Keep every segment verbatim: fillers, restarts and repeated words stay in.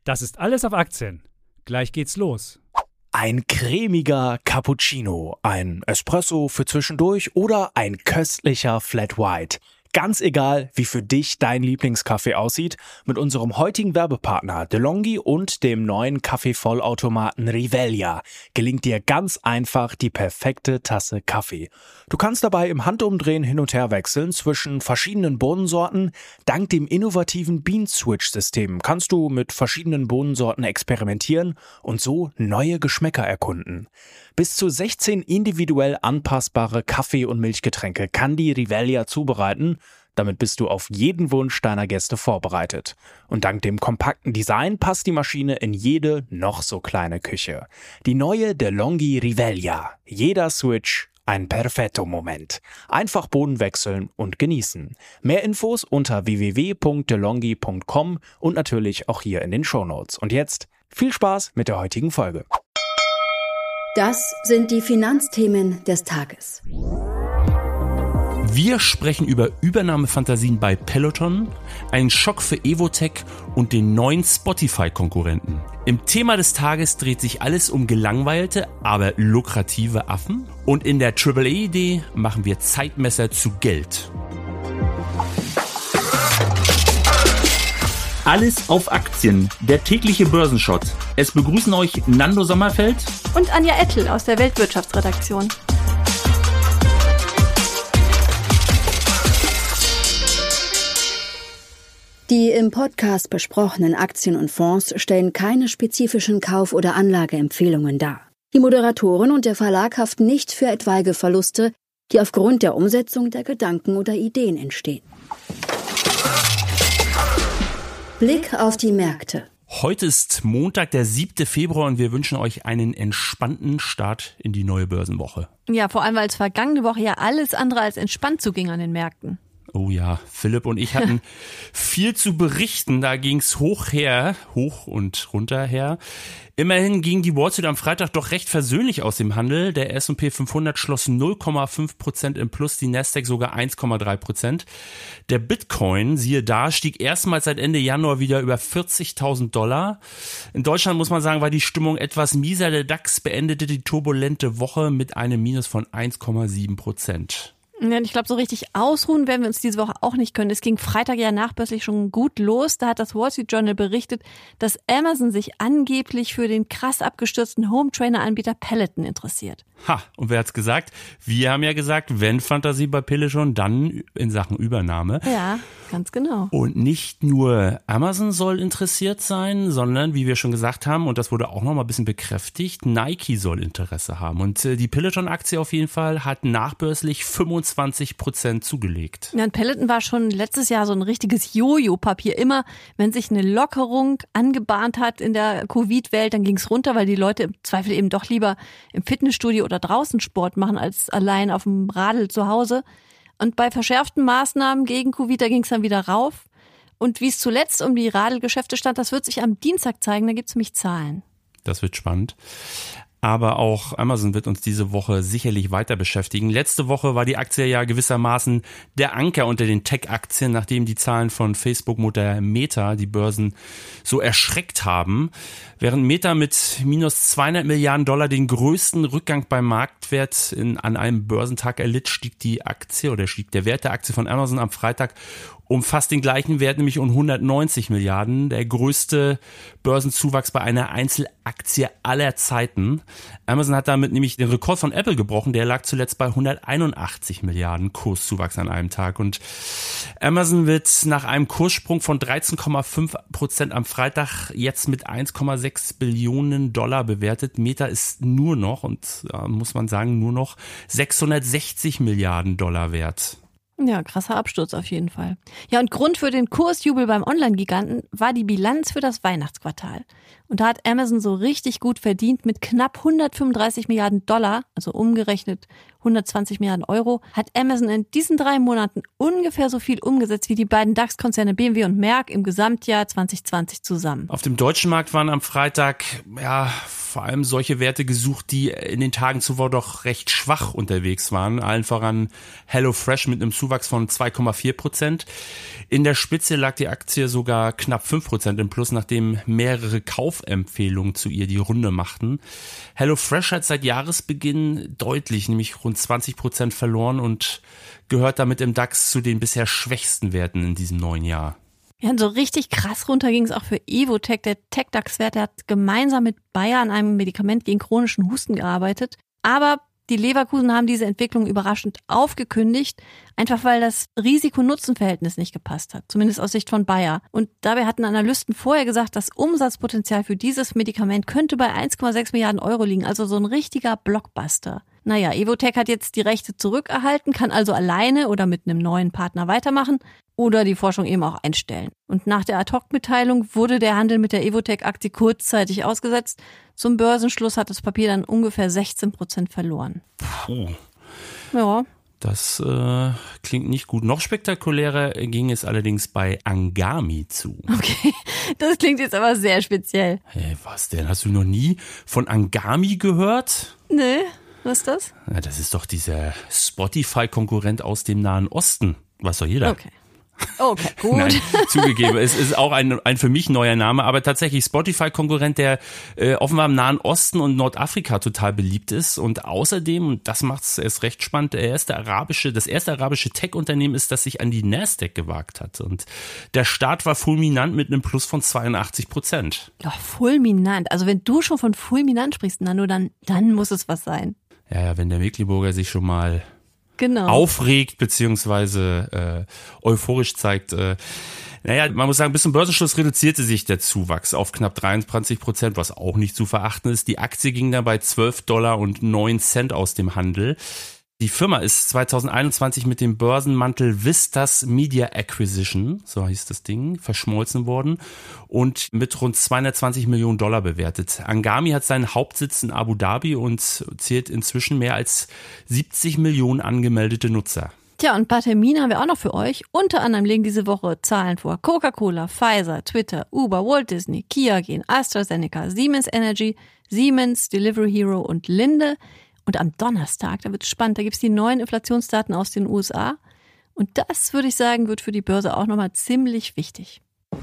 Das ist alles auf Aktien. Gleich geht's los. Ein cremiger Cappuccino, ein Espresso für zwischendurch oder ein köstlicher Flat White. Ganz egal, wie für dich dein Lieblingskaffee aussieht, mit unserem heutigen Werbepartner DeLonghi und dem neuen Kaffeevollautomaten Rivelia gelingt dir ganz einfach die perfekte Tasse Kaffee. Du kannst dabei im Handumdrehen hin und her wechseln zwischen verschiedenen Bohnensorten. Dank dem innovativen Bean-Switch-System kannst du mit verschiedenen Bohnensorten experimentieren und so neue Geschmäcker erkunden. Bis zu sechzehn individuell anpassbare Kaffee- und Milchgetränke kann die Rivelia zubereiten. Damit bist du auf jeden Wunsch deiner Gäste vorbereitet. Und dank dem kompakten Design passt die Maschine in jede noch so kleine Küche. Die neue DeLonghi Rivelia. Jeder Switch ein perfetto Moment. Einfach Bohnen wechseln und genießen. Mehr Infos unter w w w punkt delonghi punkt com und natürlich auch hier in den Shownotes. Und jetzt viel Spaß mit der heutigen Folge. Das sind die Finanzthemen des Tages. Wir sprechen über Übernahmefantasien bei Peloton, einen Schock für Evotech und den neuen Spotify-Konkurrenten. Im Thema des Tages dreht sich alles um gelangweilte, aber lukrative Affen. Und in der Triple A-Idee machen wir Zeitmesser zu Geld. Alles auf Aktien, der tägliche Börsenshot. Es begrüßen euch Nando Sommerfeld und Anja Ettel aus der Weltwirtschaftsredaktion. Die im Podcast besprochenen Aktien und Fonds stellen keine spezifischen Kauf- oder Anlageempfehlungen dar. Die Moderatoren und der Verlag haften nicht für etwaige Verluste, die aufgrund der Umsetzung der Gedanken oder Ideen entstehen. Blick auf die Märkte. Heute ist Montag, der siebte Februar und wir wünschen euch einen entspannten Start in die neue Börsenwoche. Ja, vor allem, weil es vergangene Woche ja alles andere als entspannt zuging an den Märkten. Oh ja, Philipp und ich hatten viel zu berichten. Da ging's hoch her, hoch und runter her. Immerhin ging die Wall Street am Freitag doch recht versöhnlich aus dem Handel. Der S und P fünfhundert schloss null Komma fünf Prozent im Plus, die Nasdaq sogar eins Komma drei Prozent. Der Bitcoin, siehe da, stieg erstmals seit Ende Januar wieder über vierzigtausend Dollar. In Deutschland muss man sagen, war die Stimmung etwas mieser. Der DAX beendete die turbulente Woche mit einem Minus von eins Komma sieben Prozent. Ja, ich glaube, so richtig ausruhen werden wir uns diese Woche auch nicht können. Es ging Freitag ja nachbörslich schon gut los. Da hat das Wall Street Journal berichtet, dass Amazon sich angeblich für den krass abgestürzten Home-Trainer-Anbieter Peloton interessiert. Ha, und wer hat's gesagt? Wir haben ja gesagt, wenn Fantasie bei Peloton, dann in Sachen Übernahme. Ja, ganz genau. Und nicht nur Amazon soll interessiert sein, sondern, wie wir schon gesagt haben, und das wurde auch noch mal ein bisschen bekräftigt, Nike soll Interesse haben. Und äh, die Peloton-Aktie auf jeden Fall hat nachbörslich fünfundzwanzig Prozent zugelegt. Ja, und Peloton war schon letztes Jahr so ein richtiges Jojo-Papier. Immer, wenn sich eine Lockerung angebahnt hat in der Covid-Welt, dann ging's runter, weil die Leute im Zweifel eben doch lieber im Fitnessstudio oder draußen Sport machen, als allein auf dem Radl zu Hause. Und bei verschärften Maßnahmen gegen Covid, da ging es dann wieder rauf. Und wie es zuletzt um die Radlgeschäfte stand, das wird sich am Dienstag zeigen, da gibt es nämlich Zahlen. Das wird spannend. Aber auch Amazon wird uns diese Woche sicherlich weiter beschäftigen. Letzte Woche war die Aktie ja gewissermaßen der Anker unter den Tech-Aktien, nachdem die Zahlen von Facebook-Mutter Meta die Börsen so erschreckt haben. Während Meta mit minus zweihundert Milliarden Dollar den größten Rückgang beim Marktwert in, an einem Börsentag erlitt, stieg die Aktie oder stieg der Wert der Aktie von Amazon am Freitag um fast den gleichen Wert, nämlich um hundertneunzig Milliarden. Der größte Börsenzuwachs bei einer Einzelaktie aller Zeiten. Amazon hat damit nämlich den Rekord von Apple gebrochen. Der lag zuletzt bei hunderteinundachtzig Milliarden Kurszuwachs an einem Tag. Und Amazon wird nach einem Kurssprung von dreizehn Komma fünf Prozent am Freitag jetzt mit eins Komma sechs Billionen Dollar bewertet. Meta ist nur noch, und äh, muss man sagen, nur noch sechshundertsechzig Milliarden Dollar wert. Ja, krasser Absturz auf jeden Fall. Ja, und Grund für den Kursjubel beim Online-Giganten war die Bilanz für das Weihnachtsquartal. Und da hat Amazon so richtig gut verdient mit knapp hundertfünfunddreißig Milliarden Dollar, also umgerechnet hundertzwanzig Milliarden Euro, hat Amazon in diesen drei Monaten ungefähr so viel umgesetzt wie die beiden DAX-Konzerne B M W und Merck im Gesamtjahr zwanzig zwanzig zusammen. Auf dem deutschen Markt waren am Freitag, ja, vor allem solche Werte gesucht, die in den Tagen zuvor doch recht schwach unterwegs waren. Allen voran HelloFresh mit einem Zuwachs von zwei Komma vier Prozent. In der Spitze lag die Aktie sogar knapp fünf Prozent im Plus, nachdem mehrere Kaufempfehlungen zu ihr die Runde machten. HelloFresh hat seit Jahresbeginn deutlich, nämlich rund zwanzig Prozent verloren und gehört damit im DAX zu den bisher schwächsten Werten in diesem neuen Jahr. Ja, und so richtig krass runter ging es auch für Evotec. Der Tech-DAX-Wert, der hat gemeinsam mit Bayer an einem Medikament gegen chronischen Husten gearbeitet. Aber die Leverkusen haben diese Entwicklung überraschend aufgekündigt, einfach weil das Risiko-Nutzen-Verhältnis nicht gepasst hat, zumindest aus Sicht von Bayer. Und dabei hatten Analysten vorher gesagt, das Umsatzpotenzial für dieses Medikament könnte bei eins Komma sechs Milliarden Euro liegen, also so ein richtiger Blockbuster. Naja, Evotec hat jetzt die Rechte zurückerhalten, kann also alleine oder mit einem neuen Partner weitermachen oder die Forschung eben auch einstellen. Und nach der Ad-Hoc-Mitteilung wurde der Handel mit der Evotec-Aktie kurzzeitig ausgesetzt. Zum Börsenschluss hat das Papier dann ungefähr sechzehn Prozent verloren. Puh. Ja. Das äh, klingt nicht gut. Noch spektakulärer ging es allerdings bei Angami zu. Okay, das klingt jetzt aber sehr speziell. Hey, was denn? Hast du noch nie von Angami gehört? Nee, was ist das? Ja, das ist doch dieser Spotify-Konkurrent aus dem Nahen Osten. Weiß doch jeder. Okay. Okay, gut. Nein, zugegeben, es ist auch ein, ein für mich neuer Name, aber tatsächlich Spotify-Konkurrent, der äh, offenbar im Nahen Osten und Nordafrika total beliebt ist und außerdem, und das macht es erst recht spannend, der erste arabische, das erste arabische Tech-Unternehmen ist, das sich an die Nasdaq gewagt hat und der Start war fulminant mit einem Plus von zweiundachtzig Prozent. Ja, fulminant. Also wenn du schon von fulminant sprichst, Nando, dann, dann muss es was sein. Ja, ja, wenn der Mecklenburger sich schon mal Genau. aufregt beziehungsweise äh, euphorisch zeigt. Äh, naja, man muss sagen, bis zum Börsenschluss reduzierte sich der Zuwachs auf knapp dreiundzwanzig Prozent, was auch nicht zu verachten ist. Die Aktie ging dann bei zwölf Dollar und neun Cent aus dem Handel. Die Firma ist zweitausendeinundzwanzig mit dem Börsenmantel Vistas Media Acquisition, so hieß das Ding, verschmolzen worden und mit rund zweihundertzwanzig Millionen Dollar bewertet. Angami hat seinen Hauptsitz in Abu Dhabi und zählt inzwischen mehr als siebzig Millionen angemeldete Nutzer. Tja, und ein paar Termine haben wir auch noch für euch. Unter anderem legen diese Woche Zahlen vor. Coca-Cola, Pfizer, Twitter, Uber, Walt Disney, Kia gehen, AstraZeneca, Siemens Energy, Siemens, Delivery Hero und Linde. Und am Donnerstag, da wird es spannend, da gibt es die neuen Inflationsdaten aus den U S A. Und das, würde ich sagen, wird für die Börse auch nochmal ziemlich wichtig.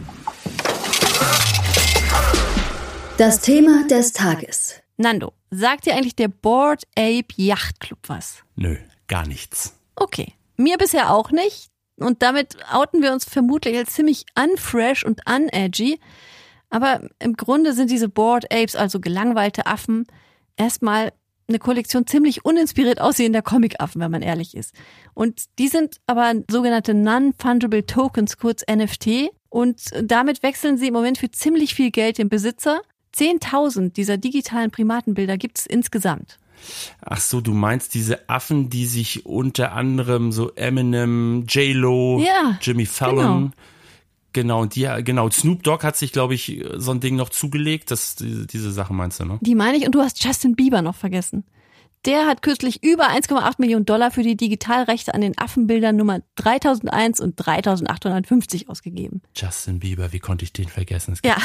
Das Thema des Tages. Nando, sagt dir eigentlich der Bored Ape Yacht Club was? Nö, gar nichts. Okay, mir bisher auch nicht. Und damit outen wir uns vermutlich als ziemlich unfresh und unedgy. Aber im Grunde sind diese Bored Apes, also gelangweilte Affen, erstmal eine Kollektion ziemlich uninspiriert aussehender Comic-Affen, wenn man ehrlich ist. Und die sind aber sogenannte Non-Fungible Tokens, kurz N F T. Und damit wechseln sie im Moment für ziemlich viel Geld den Besitzer. zehntausend dieser digitalen Primatenbilder gibt es insgesamt. Ach so, du meinst diese Affen, die sich unter anderem so Eminem, J-Lo, ja, Jimmy Fallon... Genau. Genau, und die, genau, Snoop Dogg hat sich, glaube ich, so ein Ding noch zugelegt. Das, diese, diese Sachen meinst du, ne? Die meine ich, und du hast Justin Bieber noch vergessen. Der hat kürzlich über eins Komma acht Millionen Dollar für die Digitalrechte an den Affenbildern Nummer dreitausendeins und dreitausendachthundertfünfzig ausgegeben. Justin Bieber, wie konnte ich den vergessen? Ja,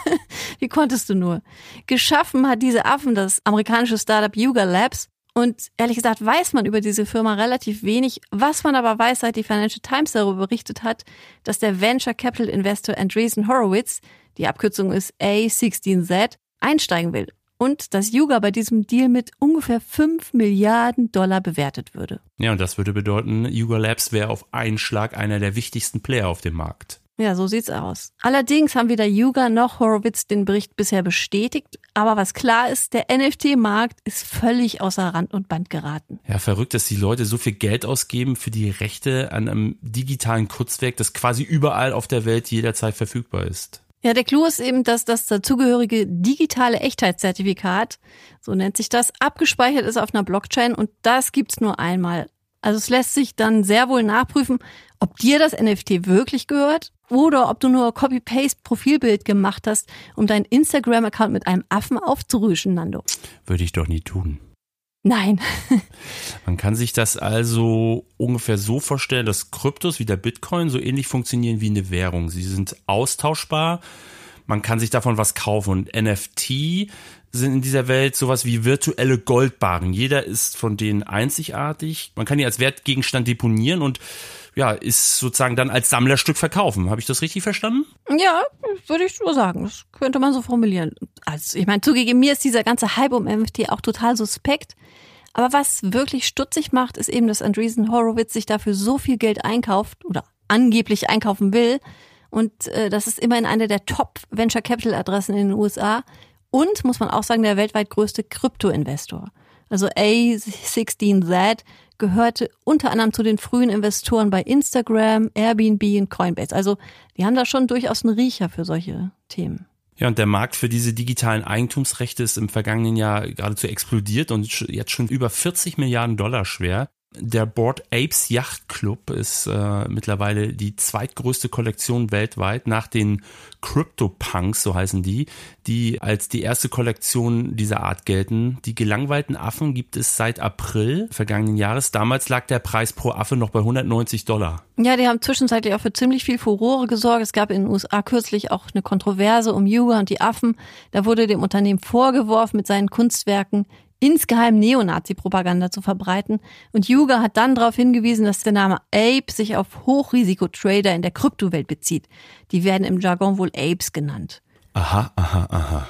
wie konntest du nur? Geschaffen hat diese Affen das amerikanische Startup Yuga Labs. Und ehrlich gesagt weiß man über diese Firma relativ wenig. Was man aber weiß, seit die Financial Times darüber berichtet hat, dass der Venture Capital Investor Andreessen Horowitz, die Abkürzung ist A sechzehn Z, einsteigen will. Und dass Yuga bei diesem Deal mit ungefähr fünf Milliarden Dollar bewertet würde. Ja, und das würde bedeuten, Yuga Labs wäre auf einen Schlag einer der wichtigsten Player auf dem Markt. Ja, so sieht's aus. Allerdings haben weder Yuga noch Horowitz den Bericht bisher bestätigt. Aber was klar ist, der N F T-Markt ist völlig außer Rand und Band geraten. Ja, verrückt, dass die Leute so viel Geld ausgeben für die Rechte an einem digitalen Kurzwerk, das quasi überall auf der Welt jederzeit verfügbar ist. Ja, der Clou ist eben, dass das dazugehörige digitale Echtheitszertifikat, so nennt sich das, abgespeichert ist auf einer Blockchain und das gibt's nur einmal. Also es lässt sich dann sehr wohl nachprüfen, ob dir das N F T wirklich gehört oder ob du nur Copy-Paste-Profilbild gemacht hast, um deinen Instagram-Account mit einem Affen aufzurüschen, Nando. Würde ich doch nie tun. Nein. Man kann sich das also ungefähr so vorstellen, dass Kryptos wie der Bitcoin so ähnlich funktionieren wie eine Währung. Sie sind austauschbar. man kann sich davon was kaufen. Und N F T sind in dieser Welt sowas wie virtuelle Goldbarren. Jeder ist von denen einzigartig. Man kann die als Wertgegenstand deponieren und ja, ist sozusagen dann als Sammlerstück verkaufen. Habe ich das richtig verstanden? Ja, würde ich so sagen. Das könnte man so formulieren. Also ich meine, zugegeben, mir ist dieser ganze Hype um N F T auch total suspekt. Aber was wirklich stutzig macht, ist eben, dass Andreessen Horowitz sich dafür so viel Geld einkauft oder angeblich einkaufen will. Und äh, das ist immerhin eine der Top-Venture-Capital-Adressen in den U S A. Und, muss man auch sagen, der weltweit größte Krypto-Investor. Also A sechzehn Z gehörte unter anderem zu den frühen Investoren bei Instagram, Airbnb und Coinbase. Also die haben da schon durchaus einen Riecher für solche Themen. Ja, und der Markt für diese digitalen Eigentumsrechte ist im vergangenen Jahr geradezu explodiert und jetzt schon über vierzig Milliarden Dollar schwer. Der Bored Apes Yacht Club ist äh, mittlerweile die zweitgrößte Kollektion weltweit nach den CryptoPunks, so heißen die, die als die erste Kollektion dieser Art gelten. Die gelangweilten Affen gibt es seit April vergangenen Jahres. Damals lag der Preis pro Affe noch bei hundertneunzig Dollar. Ja, die haben zwischenzeitlich auch für ziemlich viel Furore gesorgt. Es gab in den U S A kürzlich auch eine Kontroverse um Yuga und die Affen. Da wurde dem Unternehmen vorgeworfen, mit seinen Kunstwerken insgeheim Neonazi-Propaganda zu verbreiten. Und Yuga hat dann darauf hingewiesen, dass der Name Ape sich auf Hochrisikotrader in der Kryptowelt bezieht. Die werden im Jargon wohl Apes genannt. Aha, aha, aha.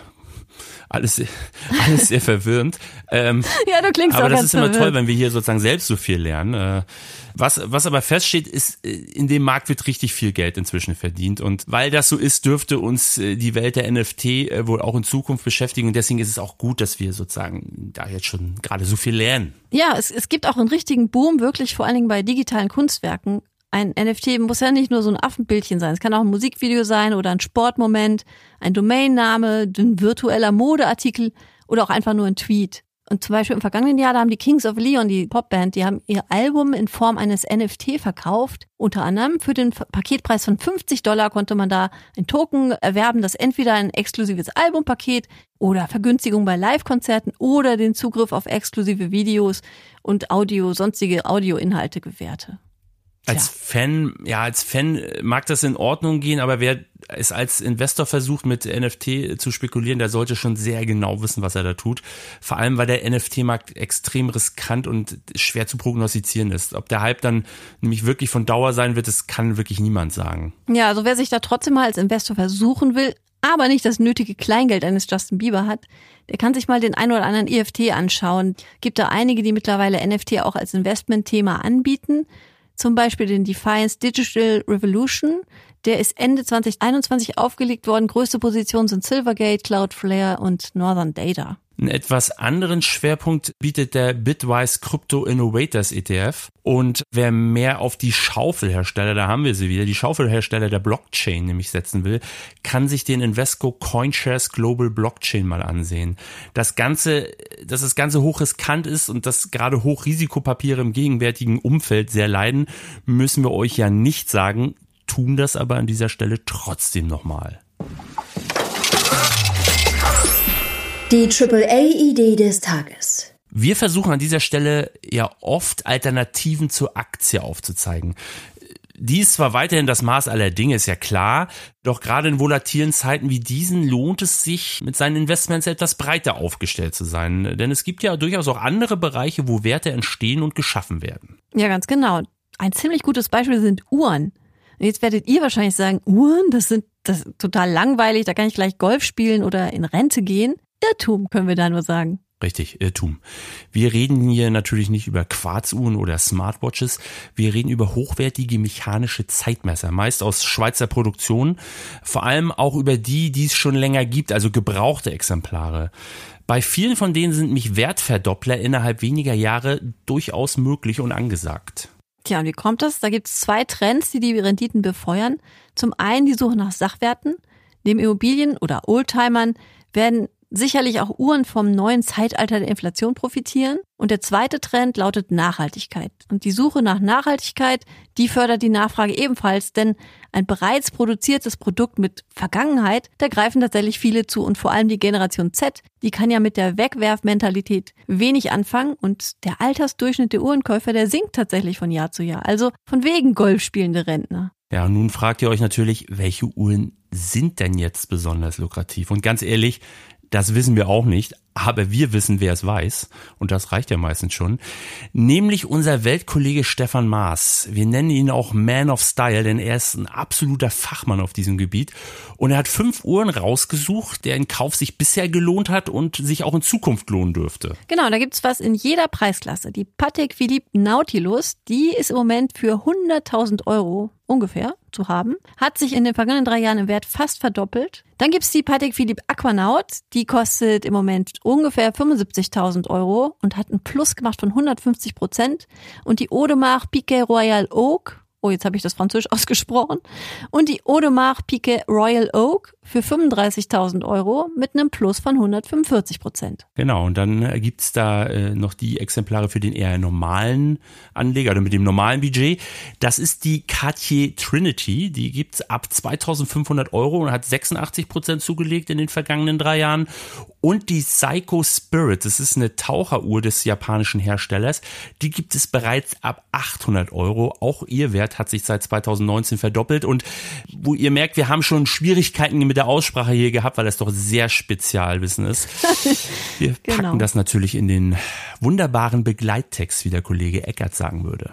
Alles, alles sehr verwirrend. Ähm, ja, du klingst aber auch das ganz ist immer verwirrt. toll, wenn wir hier sozusagen selbst so viel lernen. Was, was aber feststeht, ist, in dem Markt wird richtig viel Geld inzwischen verdient. Und weil das so ist, dürfte uns die Welt der N F T wohl auch in Zukunft beschäftigen. Und deswegen ist es auch gut, dass wir sozusagen da jetzt schon gerade so viel lernen. Ja, es, es gibt auch einen richtigen Boom, wirklich vor allen Dingen bei digitalen Kunstwerken. Ein N F T muss ja nicht nur so ein Affenbildchen sein. Es kann auch ein Musikvideo sein oder ein Sportmoment, ein Domainname, ein virtueller Modeartikel oder auch einfach nur ein Tweet. Und zum Beispiel im vergangenen Jahr, da haben die Kings of Leon, die Popband, die haben ihr Album in Form eines N F T verkauft. Unter anderem für den Paketpreis von fünfzig Dollar konnte man da ein Token erwerben, das entweder ein exklusives Albumpaket oder Vergünstigung bei Live-Konzerten oder den Zugriff auf exklusive Videos und Audio, sonstige Audioinhalte gewährte. Als Fan, ja, als Fan mag das in Ordnung gehen, aber wer es als Investor versucht, mit N F T zu spekulieren, der sollte schon sehr genau wissen, was er da tut. Vor allem, weil der N F T-Markt extrem riskant und schwer zu prognostizieren ist. Ob der Hype dann nämlich wirklich von Dauer sein wird, das kann wirklich niemand sagen. Ja, also wer sich da trotzdem mal als Investor versuchen will, aber nicht das nötige Kleingeld eines Justin Bieber hat, der kann sich mal den ein oder anderen E F T anschauen. Gibt da einige, die mittlerweile N F T auch als Investmentthema anbieten. Zum Beispiel den Defiance Digital Revolution. Der ist Ende zwanzig einundzwanzig aufgelegt worden. Größte Positionen sind Silvergate, Cloudflare und Northern Data. Einen etwas anderen Schwerpunkt bietet der Bitwise Crypto Innovators E T F. Und wer mehr auf die Schaufelhersteller, da haben wir sie wieder, die Schaufelhersteller der Blockchain nämlich setzen will, kann sich den Invesco CoinShares Global Blockchain mal ansehen. Das Ganze, dass das Ganze hochriskant ist und dass gerade Hochrisikopapiere im gegenwärtigen Umfeld sehr leiden, müssen wir euch ja nicht sagen, tun das aber an dieser Stelle trotzdem nochmal. Die Triple A-Idee des Tages. Wir versuchen an dieser Stelle ja oft Alternativen zur Aktie aufzuzeigen. Die ist zwar weiterhin das Maß aller Dinge, ist ja klar, doch gerade in volatilen Zeiten wie diesen lohnt es sich, mit seinen Investments etwas breiter aufgestellt zu sein. Denn es gibt ja durchaus auch andere Bereiche, wo Werte entstehen und geschaffen werden. Ja, ganz genau. Ein ziemlich gutes Beispiel sind Uhren. Und jetzt werdet ihr wahrscheinlich sagen, Uhren, das sind das ist total langweilig, da kann ich gleich Golf spielen oder in Rente gehen. Irrtum, können wir da nur sagen. Richtig, Irrtum. Wir reden hier natürlich nicht über Quarzuhren oder Smartwatches. Wir reden über hochwertige mechanische Zeitmesser, meist aus Schweizer Produktion. Vor allem auch über die, die es schon länger gibt, also gebrauchte Exemplare. Bei vielen von denen sind mich Wertverdoppler innerhalb weniger Jahre durchaus möglich und angesagt. Tja, und wie kommt das? Da gibt es zwei Trends, die die Renditen befeuern. Zum einen die Suche nach Sachwerten. Neben Immobilien oder Oldtimern werden sicherlich auch Uhren vom neuen Zeitalter der Inflation profitieren. Und der zweite Trend lautet Nachhaltigkeit. Und die Suche nach Nachhaltigkeit, die fördert die Nachfrage ebenfalls, denn ein bereits produziertes Produkt mit Vergangenheit, da greifen tatsächlich viele zu. Und vor allem die Generation Z, die kann ja mit der Wegwerfmentalität wenig anfangen. Und der Altersdurchschnitt der Uhrenkäufer, der sinkt tatsächlich von Jahr zu Jahr. Also von wegen golfspielende Rentner. Ja, und nun fragt ihr euch natürlich, welche Uhren sind denn jetzt besonders lukrativ? Und ganz ehrlich, das wissen wir auch nicht, aber wir wissen, wer es weiß. Und das reicht ja meistens schon. Nämlich unser Weltkollege Stefan Maas. Wir nennen ihn auch Man of Style, denn er ist ein absoluter Fachmann auf diesem Gebiet. Und er hat fünf Uhren rausgesucht, deren Kauf sich bisher gelohnt hat und sich auch in Zukunft lohnen dürfte. Genau, da gibt's was in jeder Preisklasse. Die Patek Philippe Nautilus, die ist im Moment für hunderttausend Euro ungefähr zu haben, hat sich in den vergangenen drei Jahren im Wert fast verdoppelt. Dann gibt's die Patek Philippe Aquanaut, die kostet im Moment ungefähr fünfundsiebzigtausend Euro und hat einen Plus gemacht von hundertfünfzig Prozent. Und die Audemars Piguet Royal Oak, oh, jetzt habe ich das Französisch ausgesprochen, und die Audemars Piguet Royal Oak für fünfunddreißigtausend Euro mit einem Plus von hundertfünfundvierzig Prozent. Genau, und dann äh, gibt's da äh, noch die Exemplare für den eher normalen Anleger oder mit dem normalen Budget. Das ist die Cartier Trinity, die gibt's ab zweitausendfünfhundert Euro und hat sechsundachtzig Prozent zugelegt in den vergangenen drei Jahren. Und die Seiko Spirit, das ist eine Taucheruhr des japanischen Herstellers, die gibt es bereits ab achthundert Euro. Auch ihr Wert hat sich seit zweitausendneunzehn verdoppelt und wo ihr merkt, wir haben schon Schwierigkeiten mit der Aussprache hier gehabt, weil das doch sehr Spezialwissen ist. Wir packen genau. das natürlich in den wunderbaren Begleittext, wie der Kollege Eckert sagen würde.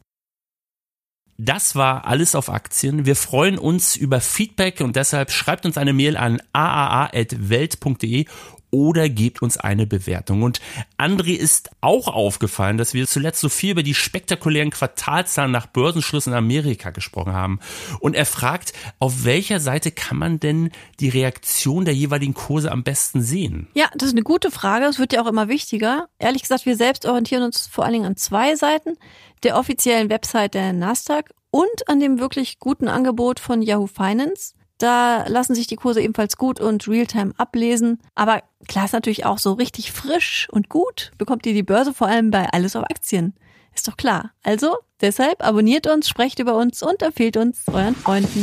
Das war alles auf Aktien. Wir freuen uns über Feedback und deshalb schreibt uns eine Mail an a a a at welt punkt de oder gebt uns eine Bewertung. Und André ist auch aufgefallen, dass wir zuletzt so viel über die spektakulären Quartalszahlen nach Börsenschluss in Amerika gesprochen haben. Und er fragt, auf welcher Seite kann man denn die Reaktion der jeweiligen Kurse am besten sehen? Ja, das ist eine gute Frage. Das wird ja auch immer wichtiger. Ehrlich gesagt, wir selbst orientieren uns vor allen Dingen an zwei Seiten. Der offiziellen Website der Nasdaq und an dem wirklich guten Angebot von Yahoo Finance. Da lassen sich die Kurse ebenfalls gut und Realtime ablesen. Aber klar ist natürlich auch so richtig frisch und gut bekommt ihr die Börse vor allem bei Alles auf Aktien. Ist doch klar. Also deshalb abonniert uns, sprecht über uns und empfehlt uns euren Freunden.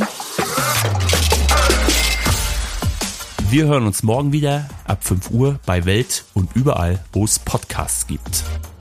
Wir hören uns morgen wieder ab fünf Uhr bei Welt und überall, wo es Podcasts gibt.